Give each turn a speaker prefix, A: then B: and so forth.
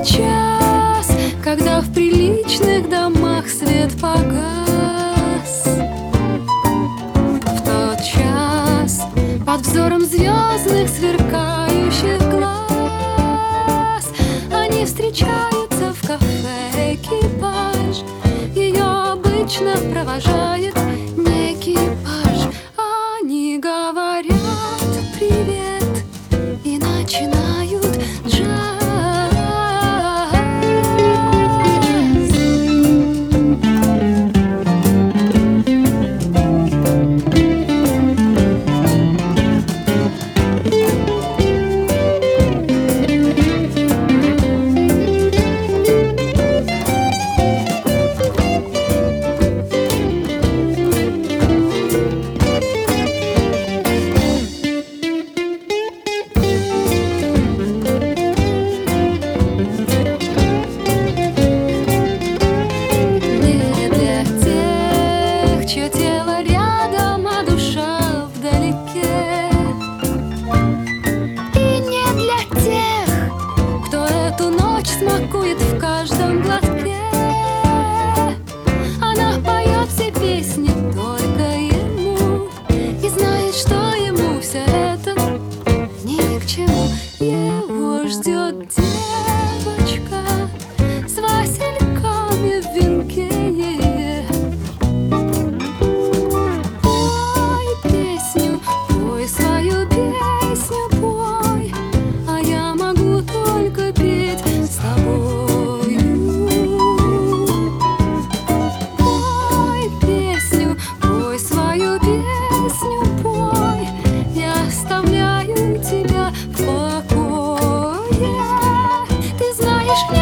A: час, когда в приличных домах свет погас. В тот час под взором звездных сверкающих глаз они встречаются в кафе экипаж. Ее обычно провожает не экипаж. Они говорят привет и начинают джаз. Чье тело рядом, а душа вдалеке. И не для тех, кто эту ночь смакует в каждом глотке. Она поет все песни только ему и знает, что ему все это ни к чему. Его ждет девочка с васильками в венке. Тебя в покое. Ты знаешь,